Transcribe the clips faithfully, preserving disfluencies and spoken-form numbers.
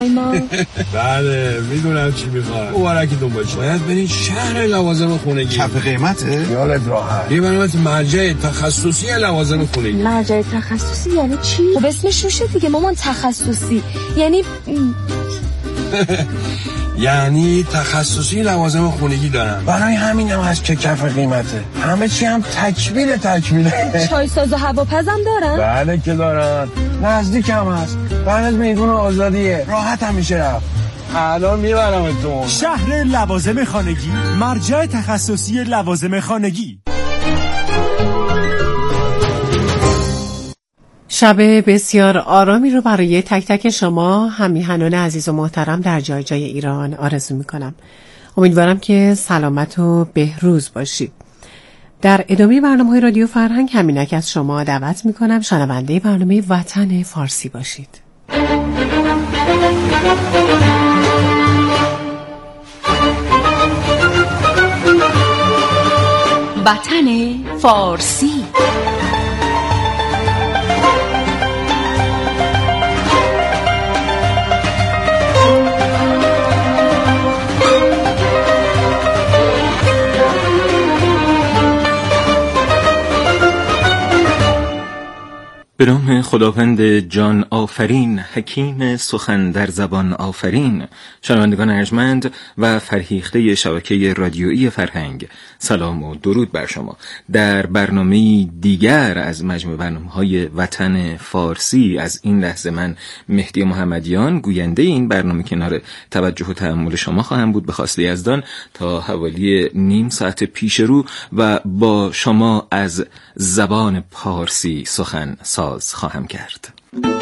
ما بله میدونم چی میخواد. مبارکتون باشه. باید برید شهر لوازم خونگی. کف قیمته؟ یالت راحت. یه برنامه مرجع تخصصی لوازم خونگی. مرجع تخصصی یعنی چی؟ خب اسمش روشه دیگه مامان، تخصصی یعنی یعنی تخصصی لوازم خونگی دارن. برای همین هم هست که کف قیمته. همه چی هم تکمیل تکمیله. چای ساز و هواپزم دارن؟ بله که دارن. نزدیک هم هست. بعد از میدون آزادیه. راحت هم میشه رفت. الان میبرمتون. شهر لوازم خانگی، مرجع تخصصی لوازم خانگی. شب بسیار آرامی رو برای تک تک شما همیهنان عزیز و محترم در جای جای ایران آرزو میکنم. امیدوارم که سلامت و بهروز باشید. در ادامه برنامه های رادیو فرهنگ همینک از شما دعوت میکنم شنونده برنامه وطن فارسی باشید. وطن فارسی. به نام خداوند جان آفرین، حکیم سخن در زبان آفرین. شنوندگان ارجمند و فرهیخته شبکه رادیویی فرهنگ، سلام و درود بر شما. در برنامه دیگر از مجموع برنامه‌های وطن فارسی از این لحظه من مهدی محمدیان گوینده این برنامه کنار توجه و تأمل شما خواهم بود به خواست یزدان تا حوالی نیم ساعت پیش رو و با شما از زبان پارسی سخن ساز خواهم کرد.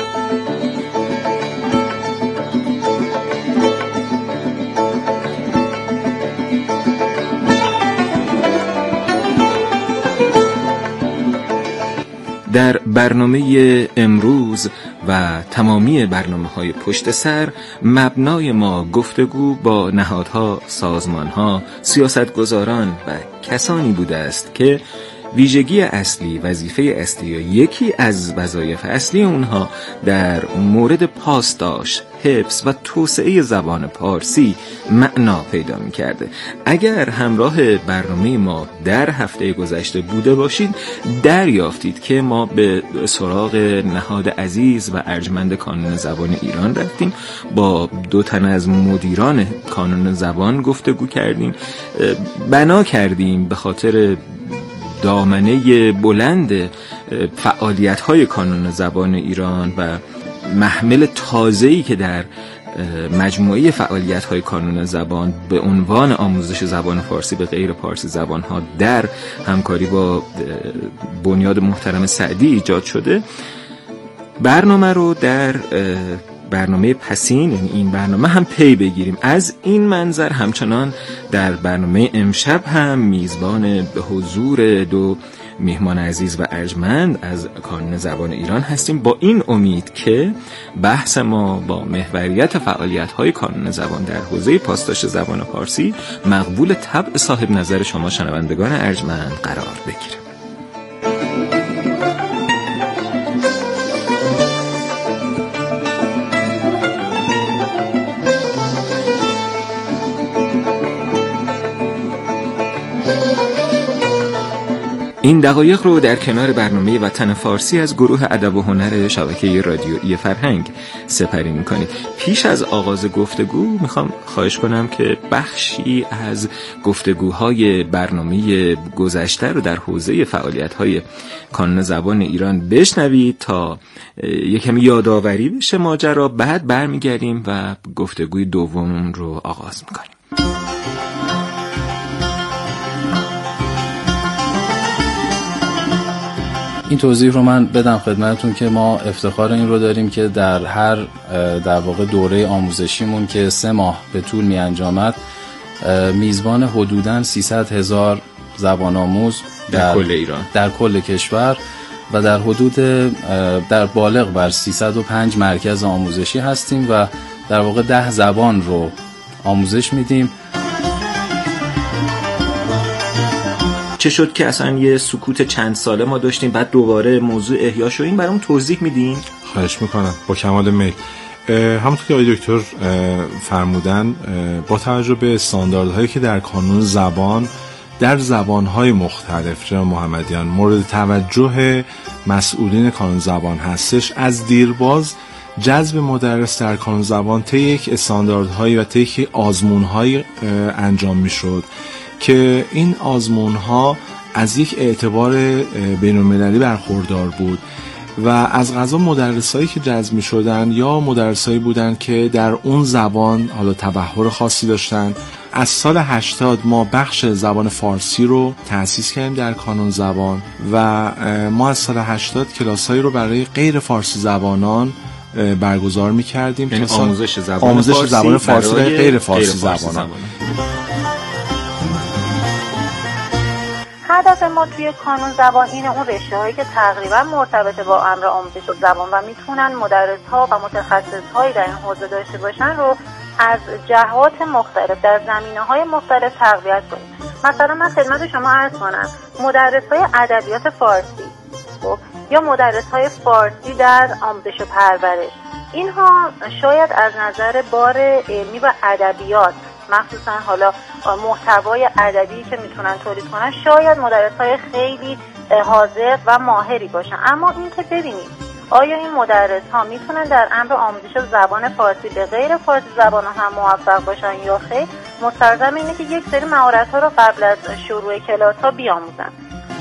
در برنامه امروز و تمامی برنامه‌های پشت سر مبنای ما گفتگو با نهادها، سازمانها، سیاستگزاران و کسانی بوده است که ویژگی اصلی، وظیفه اصلی یا یکی از وظایف اصلی اونها در مورد پاسداشت، حفظ و توسعه زبان پارسی معنا پیدا می کرده. اگر همراه برنامه ما در هفته گذشته بوده باشید دریافتید که ما به سراغ نهاد عزیز و ارجمند کانون زبان ایران رفتیم، با دو تن از مدیران کانون زبان گفتگو کردیم، بنا کردیم به خاطر دامنه بلند فعالیت‌های کانون زبان ایران و محمل تازه‌ای که در مجموعه فعالیت‌های کانون زبان به عنوان آموزش زبان فارسی به غیر پارسی زبان‌ها در همکاری با بنیاد محترم سعدی ایجاد شده، برنامه رو در برنامه پسین، یعنی این برنامه هم پی بگیریم. از این منظر همچنان در برنامه امشب هم میزبان به حضور دو میهمان عزیز و ارجمند از کانون زبان ایران هستیم، با این امید که بحث ما با محوریت فعالیت‌های کانون زبان در حوزه پاسداشت زبان فارسی مقبول طبع صاحب نظر شما شنوندگان ارجمند قرار بگیره. این دقایق رو در کنار برنامه وطن فارسی از گروه ادب و هنر شبکه رادیویی فرهنگ سپری می‌کنید. پیش از آغاز گفتگو میخوام خواهش کنم که بخشی از گفتگوهای برنامه گذشته رو در حوزه فعالیت‌های کانون زبان ایران بشنوید تا یکم یادآوری بشه ماجرا، بعد برمیگردیم و گفتگوی دوم رو آغاز می‌کنیم. این توضیح رو من بدم خدمتتون که ما افتخار این رو داریم که در هر در واقع دوره آموزشیمون که سه ماه به طول می انجامد میزبان حدوداً سیصد هزار زبان آموز در, در کل ایران، در کل کشور و در حدود در بالغ بر سیصد و پنج مرکز آموزشی هستیم و در واقع ده زبان رو آموزش میدیم. چه شد که اصلا یه سکوت چند ساله ما داشتیم بعد دوباره موضوع احیا شد؟ این برام توضیح میدین؟ خواهش میکنم با کمال میل. همونطور که آقای دکتر فرمودن، با توجه به استانداردهایی که در کانون زبان در زبانهای مختلف جناب محمدیان مورد توجه مسئولین کانون زبان هستش، از دیرباز جذب مدرس در کانون زبان طی یک استانداردهایی و طی یک آزمون‌هایی انجام می‌شد که این آزمون‌ها از یک اعتبار بین‌المللی برخوردار بود و از قضا مدرسایی که جذب می‌شدن یا مدرسایی بودن که در اون زبان حالا تبحر خاصی داشتن. از سال هشتاد ما بخش زبان فارسی رو تأسیس کردیم در کانون زبان و ما از سال هشتاد کلاسایی رو برای غیر فارسی زبانان برگزار می‌کردیم یعنی آموزش زبان آموزش فارسی زبان فارسی برای غیر فارسی, غیر فارسی زبانان. زبانان. هدف ما توی کانون زبان اینه اون رشته‌هایی که تقریبا مرتبط با امر آموزش زبان و میتونن مدرس‌ها و متخصص‌هایی در این حوزه داشته باشن رو از جهات مختلف در زمینه‌های مختلف تقویت کنیم. مثلا من خدمت شما عرض کنم مدرس‌های ادبیات فارسی خب یا مدرس‌های فارسی در آموزش و پرورش، اینها شاید از نظر بار علمی و ادبیات، مخصوصا حالا محتوای ادبی که میتونن تولید کنن، شاید مدرس‌های خیلی حاذق و ماهری باشن. اما این که ببینید آیا این مدرس‌ها میتونن در امر آموزش زبان فارسی به غیر فارسی زبان هم موفق باشن یا خیر؟ مستلزم اینه که یک سری مهارت‌ها رو قبل از شروع کلاس‌ها بیاموزن.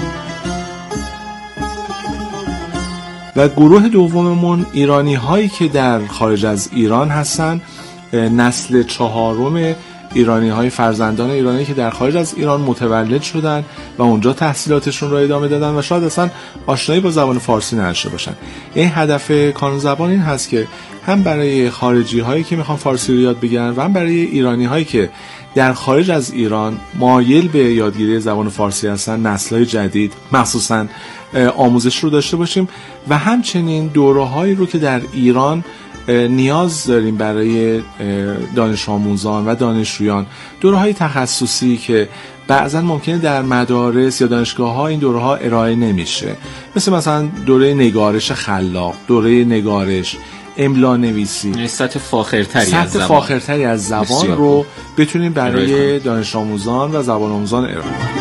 و گروه دوممون ایرانی هایی که در خارج از ایران هستن، نسل چهارم ایرانی های فرزندان ایرانی که در خارج از ایران متولد شدن و اونجا تحصیلاتشون رو ادامه دادن و شاید اصلا آشنایی با زبان فارسی نداشته باشن. این هدف کانون زبان این هست که هم برای خارجی هایی که میخوان فارسی رو یاد بگیرن و هم برای ایرانی هایی که در خارج از ایران مایل به یادگیری زبان فارسی هستن، نسل‌های جدید مخصوصاً آموزش رو داشته باشیم و همچنین دوره‌هایی رو که در ایران نیاز داریم برای دانش آموزان و دانشجویان، دوره‌های تخصصی که بعضا ممکنه در مدارس یا دانشگاه‌ها این دوره‌ها ارائه نمیشه، مثل مثلا دوره نگارش خلاق، دوره نگارش، املا نویسی، سطح فاخرتری سطح از زبان فاخرتری از زبان رو بتونیم برای دانش آموزان و زبان آموزان ارائه کنیم.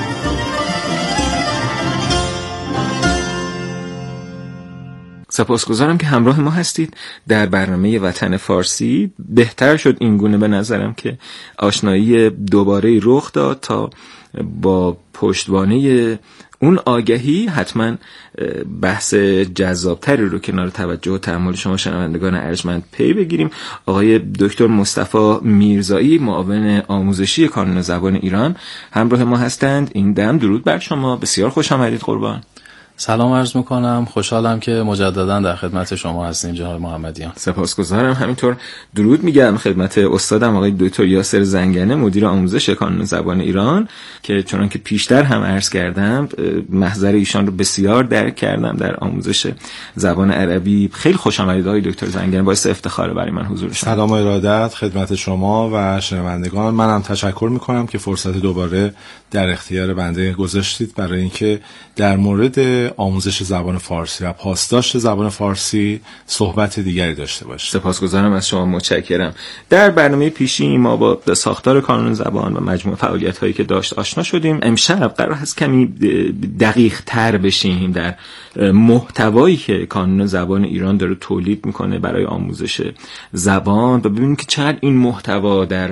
سپاسگزارم که همراه ما هستید در برنامه وطن فارسی. بهتر شد این گونه به نظرم که آشنایی دوباره رخ داد تا با پشتوانه اون آگهی حتما بحث جذابتری رو کنار توجه و تأمل شما شنوندگان ارجمند پی بگیریم. آقای دکتر مصطفی میرزایی، معاون آموزشی کانون زبان ایران همراه ما هستند. این دم درود بر شما، بسیار خوش آمدید قربان. سلام عرض میکنم، خوشحالم که مجددا در خدمت شما هستیم جناب محمدیان. سپاسگزارم. همینطور درود میگم خدمت استادم آقای دکتر یاسر زنگنه، مدیر آموزش کانون زبان ایران، که چون که پیشتر هم عرض کردم محضر ایشان رو بسیار درک کردم در آموزش زبان عربی. خیلی خوش آمدید آقای دکتر زنگنه، باعث افتخار برای من حضور شما. سلام و ارادت خدمت شما و شنوندگان. منم تشکر میکنم که فرصت دوباره در اختیار بنده گذاشتید برای اینکه در مورد آموزش زبان فارسی و پاسداشت زبان فارسی صحبت دیگری داشته باشیم. سپاسگزارم از شما، متشکرم. در برنامه پیشین ما با ساختار کانون زبان و مجموع فعالیت‌هایی که داشت آشنا شدیم. امشب قرار هست کمی دقیق تر بشیم در محتوایی که کانون زبان ایران داره تولید میکنه برای آموزش زبان و ببینیم که چقدر این محتوا در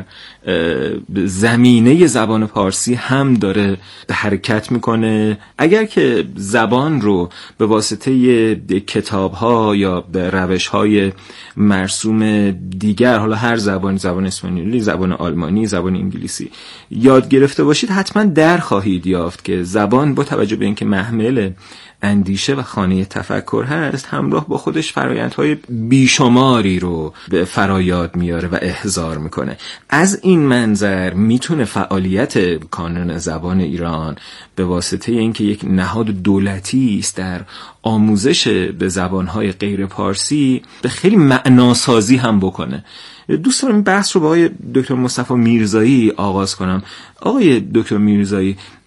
زمینه زبان فارسی هم داره حرکت میکنه. اگر که زبان رو به واسطه کتاب‌ها یا به روش‌های مرسوم دیگر، حالا هر زبانی، زبان اسپانیولی، زبان آلمانی، زبان انگلیسی، یاد گرفته باشید، حتما در خواهید یافت که زبان با توجه به اینکه محمل اندیشه و خانه تفکر هست، همراه با خودش فرایندهای بیشماری رو به فرایاد میاره و احضار میکنه. از این منظر میتونه فعالیت کانون زبان ایران به واسطه اینکه یک نهاد دولتی است در آموزش به زبانهای غیر پارسی به خیلی معناسازی هم بکنه. دوست دارم این بحث رو با آقای دکتر مصطفی میرزایی آغاز کنم. آقای دکتر میرزایی،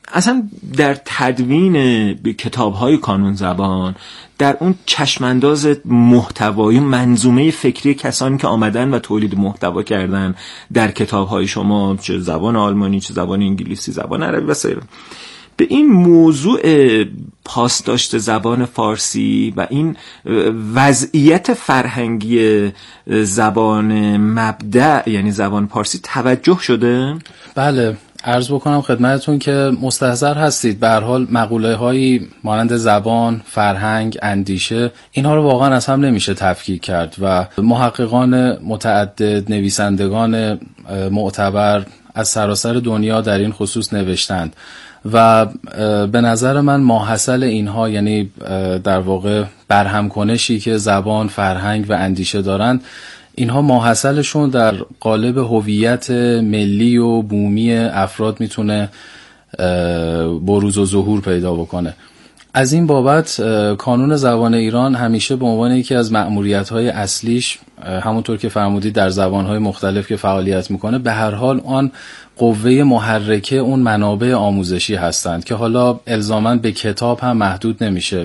اصلا در تدوین کتاب‌های کانون زبان، در اون چشمانداز محتوایی، منظومه فکری کسانی که آمدن و تولید محتوا کردن در کتاب‌های شما، چه زبان آلمانی، چه زبان انگلیسی، زبان عربی و سایر، به این موضوع پاسداشت زبان فارسی و این وضعیت فرهنگی زبان مبدأ یعنی زبان فارسی توجه شده؟ بله، عرض بکنم خدمتتون که مستحضر هستید. به هر حال مقوله هایی مانند زبان، فرهنگ، اندیشه، اینها رو واقعا از هم نمیشه تفکیک کرد و محققان متعدد، نویسندگان معتبر از سراسر دنیا در این خصوص نوشتند و به نظر من ماحصل اینها، یعنی در واقع برهم کنشی که زبان، فرهنگ و اندیشه دارند، اینها ماحصلشون در قالب هویت ملی و بومی افراد میتونه بروز و ظهور پیدا بکنه. از این بابت کانون زبان ایران همیشه به عنوان یکی از مأموریت‌های اصلیش، همونطور که فرمودید در زبان‌های مختلف که فعالیت میکنه، به هر حال آن قوه محرکه اون منابع آموزشی هستند که حالا الزاماً به کتاب هم محدود نمیشه.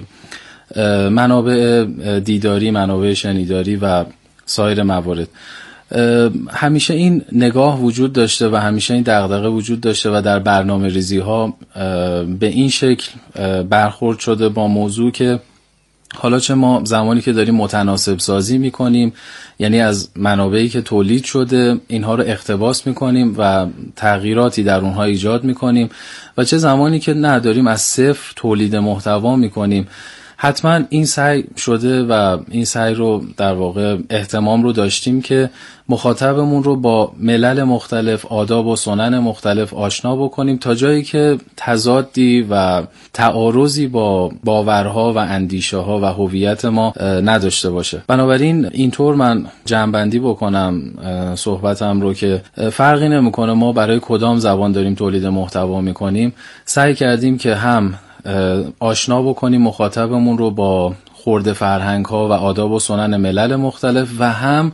منابع دیداری، منابع شنیداری و سایر موارد. همیشه این نگاه وجود داشته و همیشه این دغدغه وجود داشته و در برنامه ریزی ها به این شکل برخورد شده با موضوع که حالا چه ما زمانی که داریم متناسب سازی میکنیم، یعنی از منابعی که تولید شده اینها رو اقتباس میکنیم و تغییراتی در اونها ایجاد میکنیم، و چه زمانی که نه داریم از صفر تولید محتوا میکنیم، حتما این سعی شده و این سعی رو در واقع اهتمام رو داشتیم که مخاطبمون رو با ملل مختلف، آداب و سنن مختلف آشنا بکنیم تا جایی که تضادی و تعارضی با باورها و اندیشه ها و هویت ما نداشته باشه. بنابراین اینطور من جمع‌بندی بکنم صحبتم رو که فرقی نمیکنه ما برای کدام زبان داریم تولید محتوا میکنیم، سعی کردیم که هم آشنا بکنیم مخاطبمون رو با خرد فرهنگ ها و آداب و سنن ملل مختلف و هم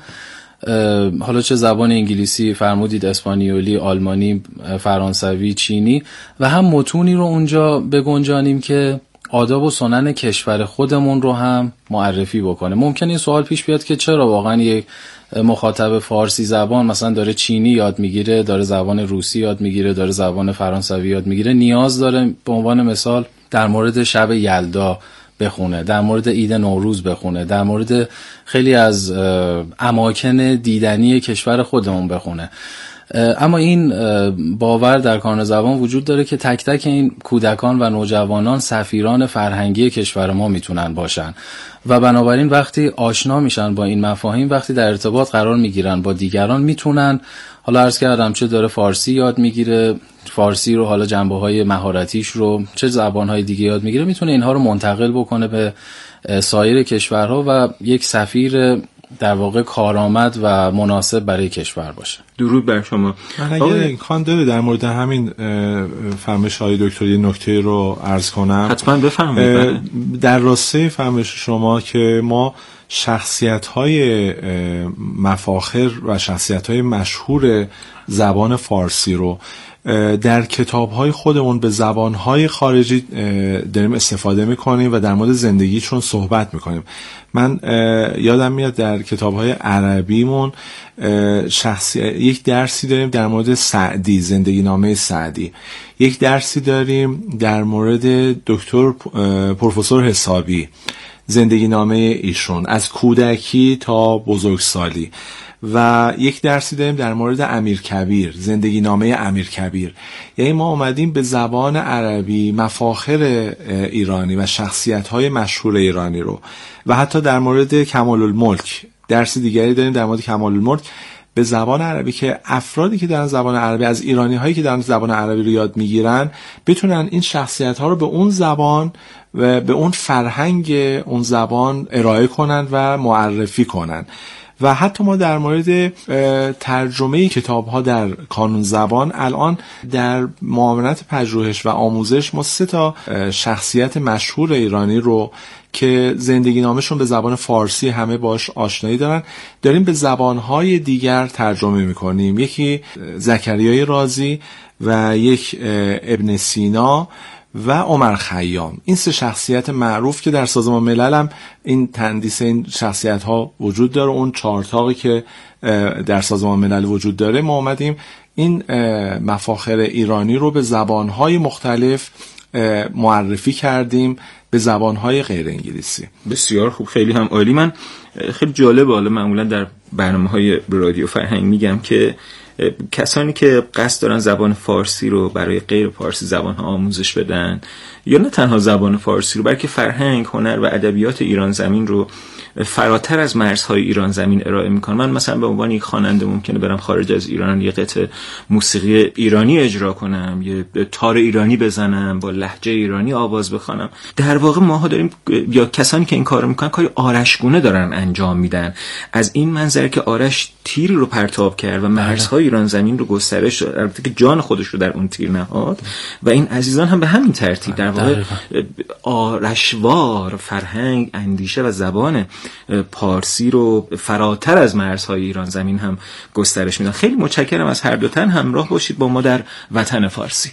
حالا چه زبان انگلیسی فرمودید، اسپانیولی، آلمانی، فرانسوی، چینی، و هم متونی رو اونجا بگنجانیم که آداب و سنن کشور خودمون رو هم معرفی بکنه. ممکنه این سوال پیش بیاد که چرا واقعا یک مخاطب فارسی زبان مثلا داره چینی یاد میگیره، داره زبان روسی یاد میگیره، داره زبان فرانسوی یاد میگیره، نیاز داره به عنوان مثال در مورد شب یلدا بخونه، در مورد عید نوروز بخونه، در مورد خیلی از اماکن دیدنی کشور خودمون بخونه. اما این باور در کانون زبان وجود داره که تک تک این کودکان و نوجوانان سفیران فرهنگی کشور ما میتونن باشن و بنابراین وقتی آشنا میشن با این مفاهیم، وقتی در ارتباط قرار میگیرن با دیگران، میتونن، حالا عرض کردم چه داره فارسی یاد میگیره، فارسی رو حالا جنبه‌های مهارتیش رو، چه زبان‌های دیگه یاد میگیره، میتونه اینها رو منتقل بکنه به سایر کشورها و یک سفیر در واقع کارآمد و مناسب برای کشور باشه. درود بر شما. من اگر امکان داره در مورد همین فرمایش های دکتر یه نکته رو عرض کنم. حتما بفرمایید. در راسته فرمایش شما که ما شخصیت‌های مفاخر و شخصیت‌های مشهور زبان فارسی رو در کتاب‌های خودمون به زبان‌های خارجی داریم استفاده می‌کنیم و در مورد زندگیشون صحبت می‌کنیم. من یادم میاد در کتاب‌های عربیمون شخصی یک درسی داریم در مورد سعدی، زندگی نامه سعدی. یک درسی داریم در مورد دکتر پروفسور حسابی، زندگی نامه ایشون از کودکی تا بزرگسالی. و یک درسی داریم در مورد امیرکبیر، زندگی نامه امیرکبیر. یعنی ما اومدیم به زبان عربی مفاخر ایرانی و شخصیت‌های مشهور ایرانی رو، و حتی در مورد کمال الملک درسی دیگری داریم در مورد کمال الملک به زبان عربی که افرادی که در زبان عربی، از ایرانی هایی که در زبان عربی رو یاد میگیرن، بتونن این شخصیت ها رو به اون زبان و به اون فرهنگ اون زبان ارائه کنن و معرفی کنن. و حتی ما در مورد ترجمه کتاب‌ها در کانون زبان الان در معاونت پژوهش و آموزش ما سه تا شخصیت مشهور ایرانی رو که زندگی نامشون به زبان فارسی همه باش آشنایی دارن داریم به زبانهای دیگر ترجمه میکنیم. یکی زکریای رازی و یک ابن سینا و عمر خیام. این سه شخصیت معروف که در سازمان ملل هم این تندیس این شخصیت ها وجود داره، اون چارتاقی که در سازمان ملل وجود داره، ما اومدیم این مفاخر ایرانی رو به زبانهای مختلف معرفی کردیم، به زبانهای غیر انگلیسی. بسیار خوب، خیلی هم عالی. من خیلی جالب، حالا معمولا در برنامه‌های رادیو فرهنگ میگم که کسانی که قصد دارن زبان فارسی رو برای غیر فارسی زبان‌ها آموزش بدن، یا نه تنها زبان فارسی رو بلکه فرهنگ، هنر و ادبیات ایران زمین رو فراتر از مرزهای ایران زمین ارائه میکنن. من مثلا به عنوان یک خواننده ممکنه برم خارج از ایران یه قطعه موسیقی ایرانی اجرا کنم، یه تار ایرانی بزنم، با لهجه ایرانی آواز بخوانم. در واقع ماها داریم، یا کسانی که این کارو میکنن، کاری آرشگونه دارن انجام میدن. از این منظر که آرش تیری رو پرتاب کرد و مرزهای ایران زمین رو گسترش داد، البته که جان خودش رو در اون تیر نهاد، و این عزیزان هم به همین ترتیب در واقع آرشوار فرهنگ، اندیشه و زبان پارسی رو فراتر از مرزهای ایران زمین هم گسترش میدن. خیلی متشکرم از هر دو تن. همراه باشید با ما در وطن فارسی.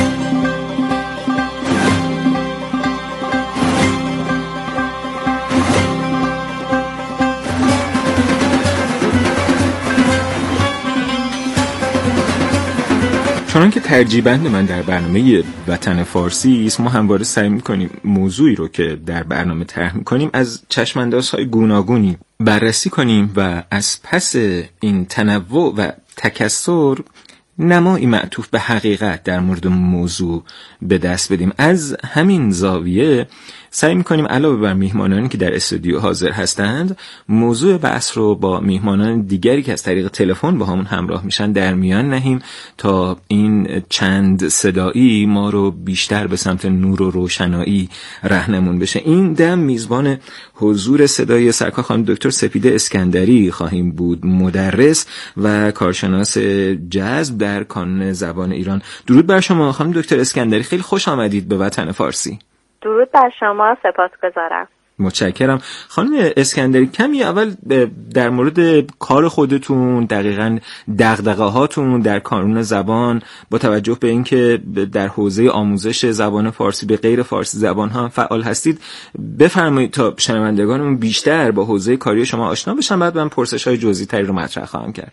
چون که ترجیبند من در برنامه وطن فارسی است، ما همواره سعی می‌کنیم موضوعی رو که در برنامه طرح می‌کنیم از چشم‌اندازهای گوناگونی بررسی کنیم و از پس این تنوع و تکثر نمایی معطوف به حقیقت در مورد موضوع به دست بدیم. از همین زاویه سعی می‌کنیم علاوه بر میهمانانی که در استودیو حاضر هستند، موضوع بحث رو با میهمانان دیگری که از طریق تلفن با همون همراه میشن در میان نهیم تا این چند صدایی ما رو بیشتر به سمت نور و روشنایی راهنمون بشه. این دم میزبان حضور صدای سرکار خانم دکتر سپیده اسکندری خواهیم بود، مدرس و کارشناس جذب در کانون زبان ایران. درود بر شما خانم دکتر اسکندری، خیلی خوش آمدید به وطن فارسی. درود بر شما، سپاسگزارم. متشکرم. خانم اسکندری، کمی اول در مورد کار خودتون، دقیقاً دغدغه‌هاتون در کانون زبان با توجه به اینکه در حوزه آموزش زبان فارسی به غیر فارسی زبان‌ها فعال هستید بفرمایید تا شنوندگانمون بیشتر با حوزه کاری شما آشنا بشن، بعد من پرسش‌های جزئی‌تری رو مطرح خواهم کرد.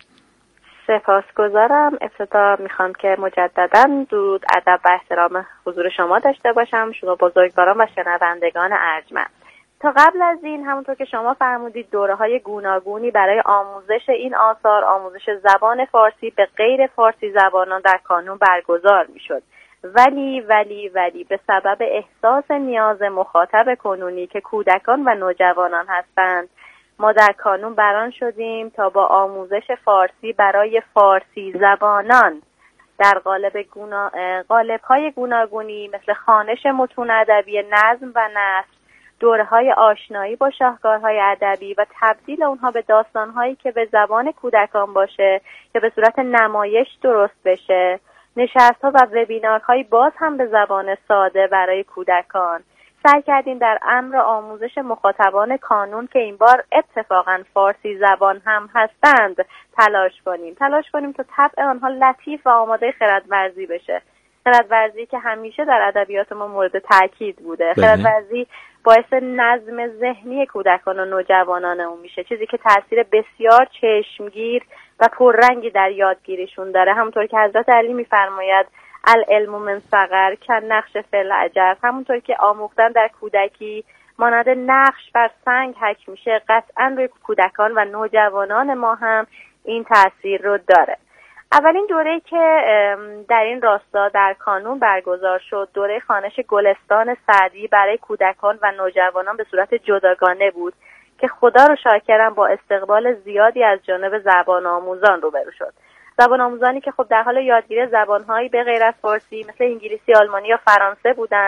سپاسگزارم. ابتدا میخوام که مجددا درود، ادب و احترام حضور شما داشته باشم، شما بزرگواران و شنوندگان ارجمند. تا قبل از این، همونطور که شما فرمودید، دوره‌های گوناگونی برای آموزش این آثار، آموزش زبان فارسی به غیر فارسی زبانان در کانون برگزار میشد. ولی ولی ولی به سبب احساس نیاز مخاطب کنونی که کودکان و نوجوانان هستند، ما در کانون بران شدیم تا با آموزش فارسی برای فارسی زبانان در قالب گونا... قالب‌های گوناگونی مثل خوانش متون ادبی، نظم و نثر، دوره‌های آشنایی با شاهکارهای ادبی و تبدیل اونها به داستان‌هایی که به زبان کودکان باشه یا به صورت نمایش درست بشه، نشست‌ها و وبینارهای باز هم به زبان ساده برای کودکان. سعی کردیم در امر آموزش مخاطبان کانون که این بار اتفاقاً فارسی زبان هم هستند تلاش کنیم تلاش کنیم تا طبع آنها لطیف و آماده خردورزی بشه. خردورزی که همیشه در ادبیات ما مورد تاکید بوده. خردورزی باعث نظم ذهنی کودکان و نوجوانانمون میشه، چیزی که تاثیر بسیار چشمگیر و پررنگی در یادگیریشون داره. همونطور که حضرت علی میفرماید العلم من صغر کن نقش فی الحجر، همونطور که آموختن در کودکی مانند نقش بر سنگ حک میشه، قطعا روی کودکان و نوجوانان ما هم این تاثیر رو داره. اولین دوره‌ای که در این راستا در کانون برگزار شد، دوره خوانش گلستان سعدی برای کودکان و نوجوانان به صورت جداگانه بود که خدا رو شاکرم با استقبال زیادی از جانب زبان آموزان روبرو شد. زبان آموزانی که خب در حال یادگیری زبان‌هایی به غیر از فارسی مثل انگلیسی، آلمانی یا فرانسه بودند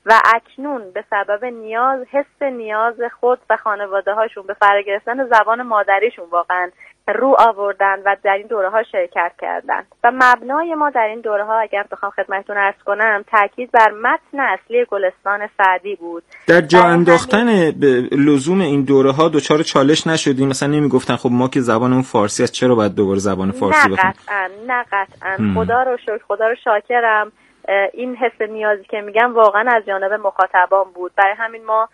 و اکنون به سبب نیاز حس نیاز خود و خانواده هاشون به فرا گرفتن زبان مادریشون واقعا رو آوردن و در این دوره ها شرکت کردن و مبنای ما در این دوره ها اگر بخوام خدمتتون عرض کنم تاکید بر متن اصلی گلستان سعدی بود. در جا انداختن لزوم این دوره ها دچار چالش نشدیم؟ مثلا نمیگفتن خب ما که زبانمون فارسی است چرا باید دوباره زبان فارسی بخونیم؟ نه قطعا نه قطعا خدا رو شکر، خدا رو شاکرم. این حس نیازی که میگم واقعا از جانب مخاطبان بود، برای همین ما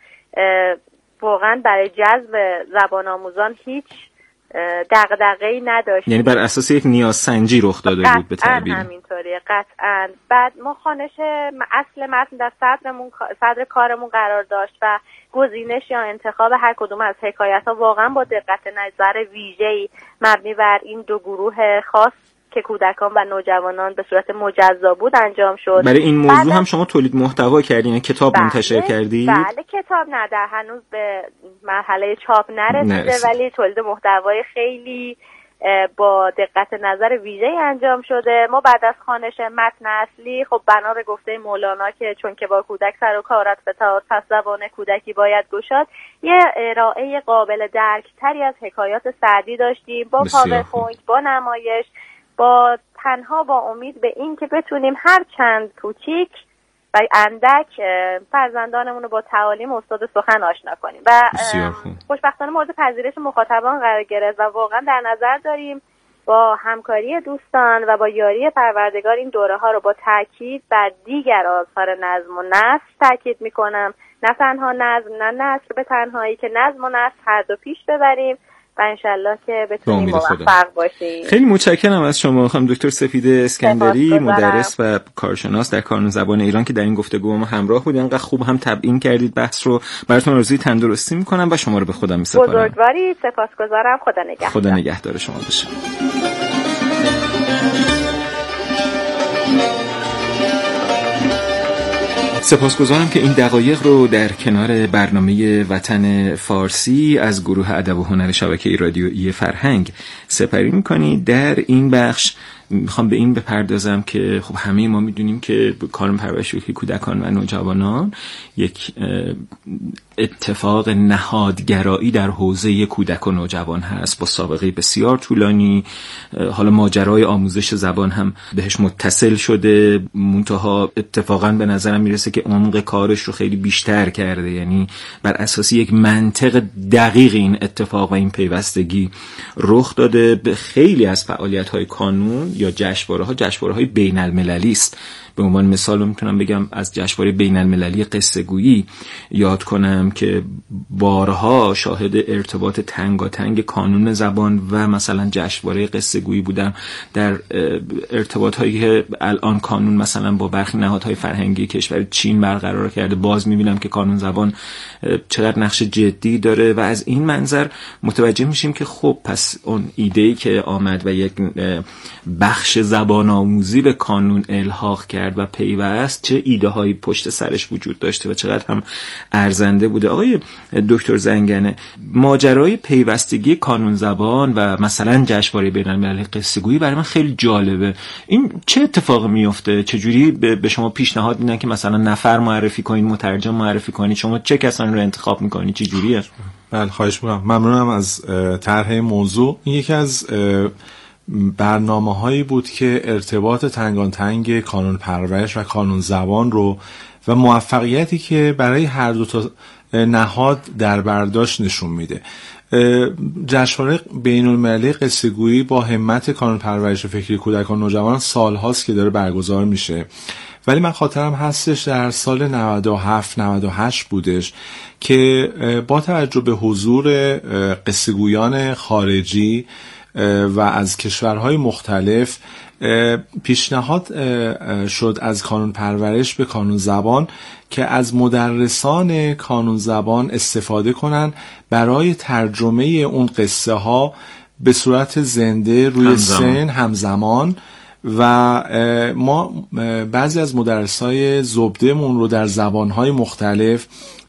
واقعا برای جذب زبان آموزان هیچ دغدغه‌ای نداشتیم. یعنی بر اساس یک نیاز سنجی رخ داده بود به تعبیر. قطعا همینطوریه، قطعا. بعد ما خوانش اصل متن در صدرمون صدر کارمون قرار داشت و گزینش یا انتخاب هر کدوم از حکایت‌ها واقعا با دقت نظر ویژه‌ای مبنی بر این دو گروه خاص که کودکان و نوجوانان به صورت مجزا بود انجام شد. برای این موضوع هم شما تولید محتوا کردین، کتاب بله، منتشر کردید؟ بله کتاب نه، در هنوز به مرحله چاپ نرسیده، ولی تولید محتوای خیلی با دقت نظر ویژه‌ای انجام شده. ما بعد از خوانش متن اصلی خب بنا به گفته مولانا که چون که با کودک سر و کارت فتاد پس زبان کودکی باید گشاد، یه ارائه قابل درک تری از حکایات سعدی داشتیم با پاورپوینت، با نمایش، با تنها با امید به این که بتونیم هر چند کوچیک و اندک فرزندانمون رو با تعالیم استاد سخن آشنا کنیم و خوشبختانه مورد پذیرش مخاطبان قرار گرفت و واقعا در نظر داریم با همکاری دوستان و با یاری پروردگار این دوره ها رو با تاکید بر دیگر آثار نظم و نثر تاکید میکنم، نه تنها نظم نه نثر به تنهایی، که نظم و نثر هر دو پیش ببریم و انشالله که بتونیم موفق باشیم. خیلی متشکرم از شما خانم دکتر سفیده اسکندری، مدرس و کارشناس در کانون زبان ایران که در این گفتگو ما همراه بودید. انقدر خوب هم تبیین کردید بحث رو. براتون آرزوی تندرستی میکنم و شما رو به خودم میسپارم. بزرگواری، سپاسگزارم. خدا نگهدار. خدا نگهدار شما باشه. سپاسگزارم که این دقایق رو در کنار برنامه وطن فارسی از گروه ادب و هنر شبکه رادیویی فرهنگ سپری می‌کنید. در این بخش میخوام به این بپردازم که خب همه ما میدونیم که کانون پرورش کودکان و نوجوانان یک اتفاق نهادگرایی در حوزه کودک و نوجوان هست با سابقه بسیار طولانی. حالا ماجرای آموزش زبان هم بهش متصل شده، منتها اتفاقا به نظرم میرسه که عمق کارش رو خیلی بیشتر کرده، یعنی بر اساس یک منطق دقیق این اتفاق و این پیوستگی رخ داده. به خیلی از فعالیت‌های کانون یا جشنواره‌ها جشنواره‌های بین‌المللی است. به عنوان مثال میتونم بگم از جشنواره بین‌المللی قصه گویی یاد کنم که بارها شاهد ارتباط تنگاتنگ کانون زبان و مثلا جشنواره قصه گویی بودم. در ارتباط هایی که الان کانون مثلا با برخی نهادهای فرهنگی کشور چین برقرار کرده، باز میبینم که کانون زبان چقدر نقش جدی داره و از این منظر متوجه میشیم که خب پس اون ایده‌ای که آمد و یک بخش زبان آموزی به کانون الحاق کرد و پیوست، چه ایده هایی پشت سرش وجود داشته و چقدر هم ارزنده بوده. آقای دکتر زنگنه، ماجرای پیوستگی کانون زبان و مثلا جشنواره بین‌المللی قصه گویی برای من خیلی جالبه. این چه اتفاقی میفته؟ چجوری به شما پیشنهاد میدن که مثلا نفر معرفی کنین، مترجم معرفی کنین؟ شما چه کسانی رو انتخاب میکنین؟ چه جوریه؟ بله خواهش می‌کنم. ممنونم از طرح موضوع. این یکی از برنامه هایی بود که ارتباط تنگانتنگ کانون پرورش و کانون زبان رو و موفقیتی که برای هر دو تا نهاد در برداشت نشون میده. جشنواره بین‌المللی قصه گویی با همت کانون پرورش فکری کودکان و نوجوانان سال هاست که داره برگزار میشه، ولی من خاطرم هستش در سال نود و هفت نود و هشت بودش که با توجه به حضور قصه گویان خارجی و از کشورهای مختلف پیشنهاد شد از کانون پرورش به کانون زبان که از مدرسان کانون زبان استفاده کنن برای ترجمه اون قصه ها به صورت زنده روی همزمان. سن همزمان و ما بعضی از مدرسای زبدهمون رو در زبانهای مختلف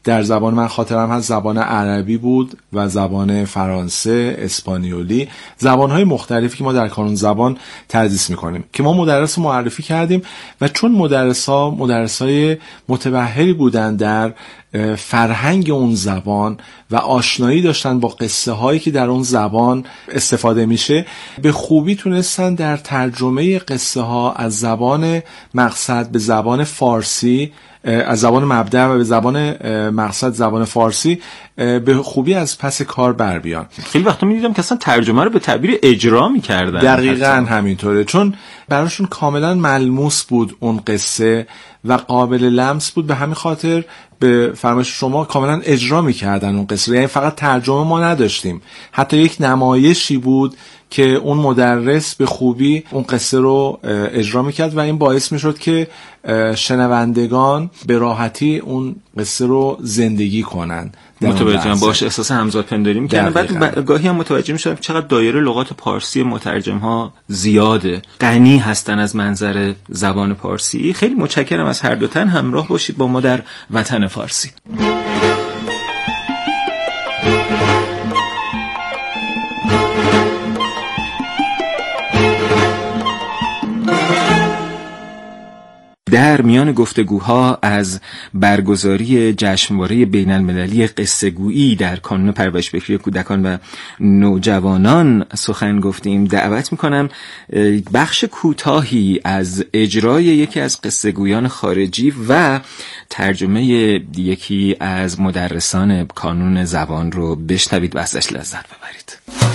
در زبان من خاطرم هست زبان عربی بود و زبان فرانسه، اسپانیولی، زبانهای مختلفی که ما در کانون زبان تدریس میکنیم که ما مدرس رو معرفی کردیم و چون مدرسا مدرسای متبحری بودن در فرهنگ اون زبان و آشنایی داشتن با قصه هایی که در اون زبان استفاده میشه، به خوبی تونستن در ترجمه قصه ها از زبان مقصد به زبان فارسی، از زبان مبدأ و به زبان مقصد زبان فارسی به خوبی از پس کار بر بیان. خیلی وقتا می‌دیدم که اصلا ترجمه رو به تعبیر اجرا می‌کردن. دقیقاً همینطوره، چون براشون کاملا ملموس بود اون قصه و قابل لمس بود، به همین خاطر به فرمایش شما کاملا اجرا می‌کردن اون قصه. یعنی فقط ترجمه ما نداشتیم، حتی یک نمایشی بود که اون مدرس به خوبی اون قصه رو اجرا میکرد و این باعث میشد که شنوندگان به راحتی اون قصه رو زندگی کنن. متوجهم، باش احساس همزاد پنداری میکنن. بعد گاهی هم متوجه میشم چقدر دایره لغات پارسی مترجم ها زیاده، غنی هستن از منظر زبان پارسی. خیلی متشکرم از هر دو تن، همراه باشید با ما در وطن فارسی. در میان گفتگوها از برگزاری جشنواره بین المللی قصه گویی در کانون پرورش فکری کودکان و نوجوانان سخن گفتیم. دعوت میکنم بخش کوتاهی از اجرای یکی از قصه گویان خارجی و ترجمه یکی از مدرسان کانون زبان رو بشنوید و ازش لذت ببرید.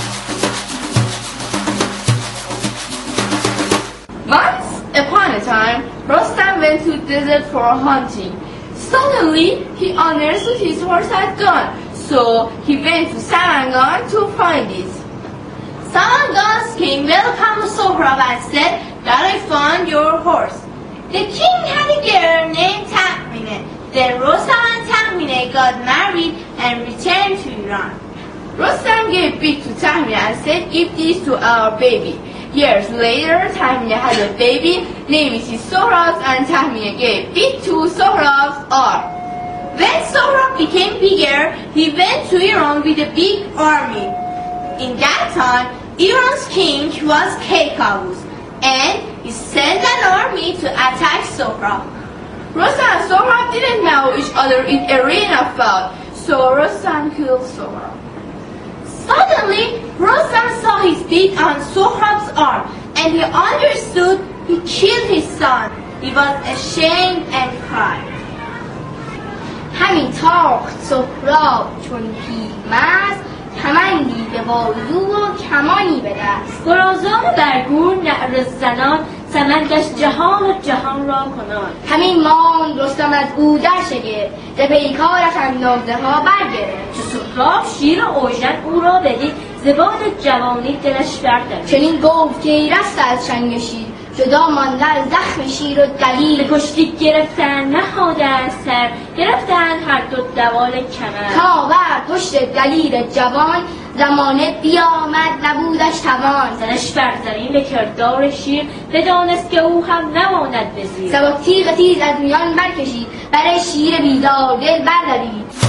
Once upon a time, Rostam went to the desert for hunting. Suddenly, he understood his horse had gone, so he went to Samangan to find it. Samangan's king welcomed Sohrab and said, "That I found your horse." The king had a girl named Tahmine. Then Rostam and Tahmine got married and returned to Iran. Rostam gave birth to Tahmine and said, "Give this to our baby." Years later, Tahmine had a baby named Sohrab, and Tahmine gave birth to Sohrab's arm. When Sohrab became bigger, he went to Iran with a big army. In that time, Iran's king was Kaykaus, and he sent an army to attack Sohrab. Rostam and Sohrab didn't know each other in arena fight, so Rostam killed Sohrab. Suddenly, Rostam saw his beat on Sohrab's arm, and he understood he killed his son. He was ashamed and cried. همین تاخت سهراب چون پیرمرد، کمندی به بازو و کمانی به دست. گرازان برگون نعره زنان، سمندش جهان و جهان را کنان. همین ماند رستم از او در شگفت، ز پیکارش اندازه ها برگرفت. چو سهراب شیر اوژن او را بدید، ز باد جوانی دلش بردمید. چنین گفت که ای رسته از چنگ شیر، جدا مانده از زخم شیر و دلیل. به کشتی گرفتن نهادند سر، گرفتند هر دو دوال کمر. تا بر پشت دلیل جوان، زمانه بیامد نبودش توان. زنش بر زمین به کردار شیر، بدانست که او هم نماند به زیر. سبک تیغ تیز از میان برکشید، برای شیر بیدار دل بردارید.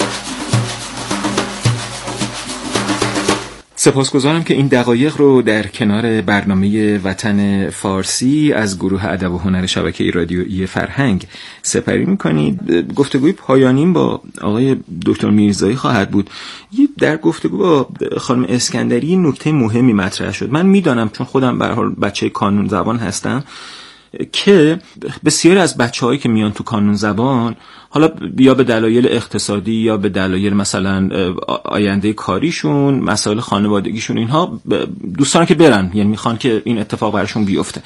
سپاسگزارم که این دقایق رو در کنار برنامه وطن فارسی از گروه ادب و هنر شبکه رادیویی فرهنگ سپری می‌کنید. گفتگوی پایانیم با آقای دکتر میرزایی خواهد بود. در گفتگو با خانم اسکندری نکته مهمی مطرح شد. من میدانم چون خودم به هر حال بچه کانون زبان هستم که بسیاری از بچه‌هایی که میان تو کانون زبان، حالا یا به دلایل اقتصادی یا به دلایل مثلا آینده کاریشون، مسائل خانوادگیشون، اینها دوستان که برن، یعنی میخوان که این اتفاق براشون بیفته.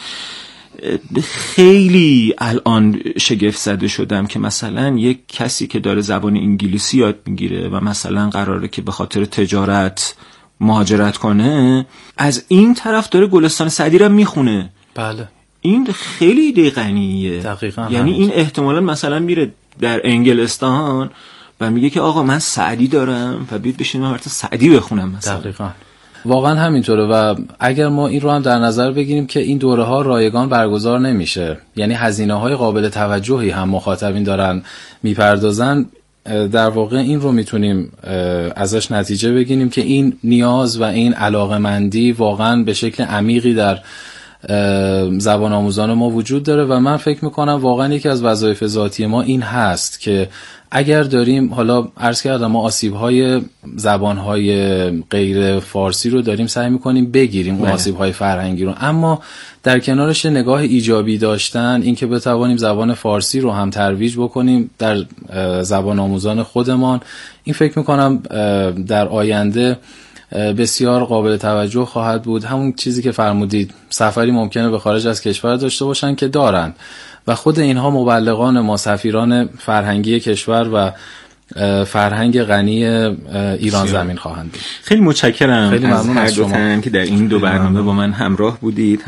خیلی الان شگفت زده شدم که مثلا یک کسی که داره زبان انگلیسی یاد میگیره و مثلا قراره که به خاطر تجارت مهاجرت کنه، از این طرف داره گلستان سعدی رو میخونه. بله، این خیلی ایده غنیه. دقیقاً. یعنی این احتمالاً مثلا میره در انگلستان و میگه که آقا من سعدی دارم و بیاد بشینم برات سعدی بخونم مثلا. دقیقاً. واقعا همینطوره و اگر ما این رو هم در نظر بگیریم که این دوره ها رایگان برگزار نمیشه، یعنی هزینه های قابل توجهی هم مخاطبین دارن میپردازن، در واقع این رو میتونیم ازش نتیجه بگیریم که این نیاز و این علاقه‌مندی واقعا به شکل عمیقی در زبان آموزان ما وجود داره و من فکر میکنم واقعا یکی از وظایف ذاتی ما این هست که اگر داریم، حالا عرض کردم ما آسیب‌های زبان‌های غیر فارسی رو داریم سعی می‌کنیم بگیریم، اون آسیب‌های فرهنگی رو، اما در کنارش نگاه ایجابی داشتن، این که بتوانیم زبان فارسی رو هم ترویج بکنیم در زبان آموزان خودمان، این فکر می‌کنم در آینده بسیار قابل توجه خواهد بود. همون چیزی که فرمودید، سفری ممکنه به خارج از کشور داشته باشن که دارن و خود اینها مبلغان ما، سفیران فرهنگی کشور و فرهنگ غنی ایران زمین خواهند بود. خیلی متشکرم خیلی از ممنون هر از دو شما تن که در این دو برنامه با من همراه بودید.